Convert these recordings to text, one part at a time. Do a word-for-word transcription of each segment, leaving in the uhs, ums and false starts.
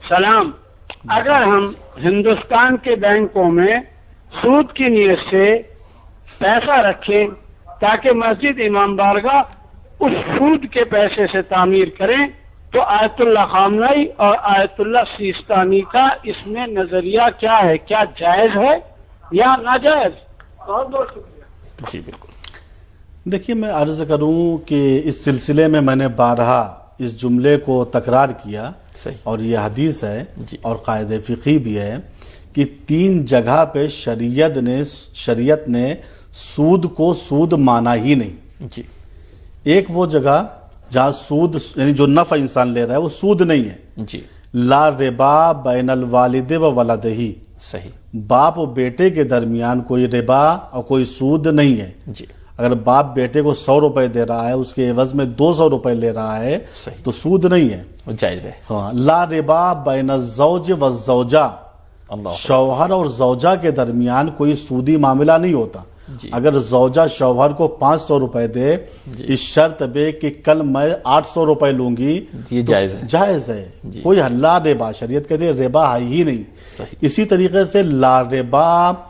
सलाम। अगर हम हिंदुस्तान के बैंकों में सूद की नीयत से पैसा रखें ताकि मस्जिद इमाम बारगाह उस सूद के पैसे से तामीर करें, तो आयतुल्लाह खामनई और आयतुल्लाह सिस्तानी का इसमें नजरिया क्या है? क्या जायज है या नाजायज? बहुत बहुत शुक्रिया। जी बिल्कुल। देखिए, मैं अर्ज करूं कि इस सिलसिले में मैंने बारहा इस जुमले को तकरार किया, सही। और ये हदीस है और कायदे फ़िक़ही भी है कि तीन जगह पे शरीयत ने शरीयत ने सूद को सूद माना ही नहीं। जी। एक वो जगह जहाँ सूद यानी जो नफ़ा इंसान ले रहा है वो सूद नहीं है। जी। ला रिबा बैनल वालिद व वलदही, सही। बाप और बेटे के दरमियान कोई रिबा और कोई सूद नहीं है। जी। अगर बाप बेटे को सौ रुपए दे रहा है, उसके एवज में दो सौ रुपए ले रहा है, सही। तो सूद नहीं है, वो जायज है। हाँ। ला रिबा बैन ज़ौज व ज़ौजा, शौहर और ज़ौजा के दरमियान कोई सूदी मामला नहीं होता। अगर ज़ौजा शौहर को पाँच सौ रुपए दे इस शर्त पे कि कल मैं आठ सौ रुपए लूंगी, ये तो जायज है। जायज है। कोई हल्ला रिबा, शरीयत कहती है रिबा है ही नहीं। सही। इसी तरीके से ला रिबा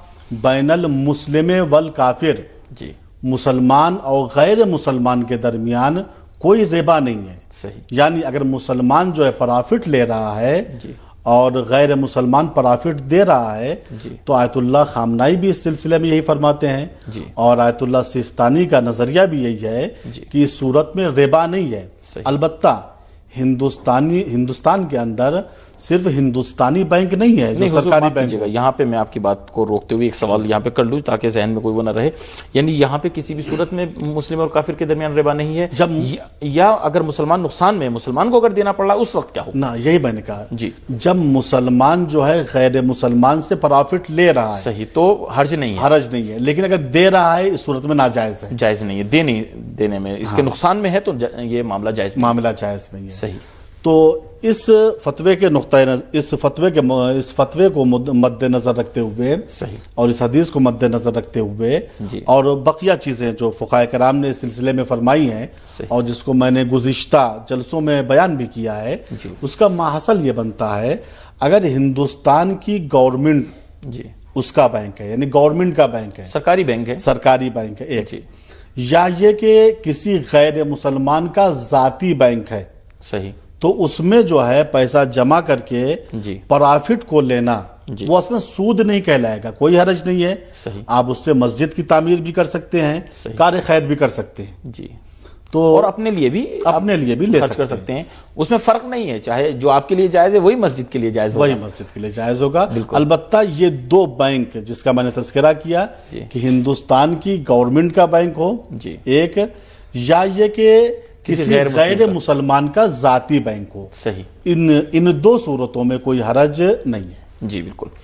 बैनल मुस्लिम वल काफिर, जी। मुसलमान और गैर मुसलमान के दरमियान कोई रिबा नहीं है। सही। यानी अगर मुसलमान जो है प्रॉफिट ले रहा है जी। और गैर मुसलमान प्रॉफिट दे रहा है, जी। तो आयतुल्लाह खामनाई भी इस सिलसिले में यही फरमाते हैं, जी। और आयतुल्लाह सिस्तानी का नजरिया भी यही है कि इस सूरत में रिबा नहीं है। अलबत्ता हिंदुस्तानी हिंदुस्तान के अंदर सिर्फ हिंदुस्तानी बैंक नहीं है जो सरकारी बैंक है। यहाँ पे मैं आपकी बात को रोकते हुए एक सवाल यहाँ पे कर लूँ ताकि जहन में कोई वो ना रहे, यानी यहाँ पे किसी भी सूरत में मुस्लिम और काफिर के दरमियान रिबा नहीं है। जब या, या अगर मुसलमान नुकसान में मुसलमान को अगर देना पड़ रहा है उस वक्त क्या हो ना, यही मैंने कहा जी। जब मुसलमान जो है गैर मुसलमान से प्रॉफिट ले रहा है, सही, तो हर्ज नहीं है, हरज नहीं है। लेकिन अगर दे रहा है इस सूरत में नाजायज है, जायज नहीं है। देने देने में इसके नुकसान में है तो ये मामला जायज मामला जायज नहीं है। सही। तो इस फतवे के नुक्ता इस फतवे के इस फतवे को मद्देनजर रखते हुए, सही। और इस हदीस को मद्देनजर रखते हुए, और बकिया चीजें जो फुकाए कराम ने इस सिलसिले में फरमाई हैं और जिसको मैंने गुज़िश्ता जलसों में बयान भी किया है, उसका माहसल ये बनता है, अगर हिंदुस्तान की गवर्नमेंट जी उसका बैंक है, यानी गवर्नमेंट का बैंक है, सरकारी बैंक है, सरकारी बैंक है एक, या ये कि किसी गैर मुसलमान का जाती बैंक है, सही, तो उसमें जो है पैसा जमा करके प्रॉफिट को लेना वो असल में सूद नहीं कहलाएगा, कोई हरज नहीं है। सही। आप उससे मस्जिद की तामीर भी कर सकते हैं, कार्य खैर भी कर सकते हैं जी। तो और अपने लिए भी अपने लिए भी ले खर्च कर सकते हैं, उसमें फर्क नहीं है, चाहे जो आपके लिए जायज है वही मस्जिद के लिए जायज होगा, वही मस्जिद के लिए जायज होगा। अलबत्ता ये दो बैंक जिसका मैंने तस्करा किया कि हिंदुस्तान की गवर्नमेंट का बैंक हो एक, या ये कि किसी गैर मुसलमान का जाती बैंक हो, सही, इन इन दो सूरतों में कोई हरज नहीं है। जी बिल्कुल।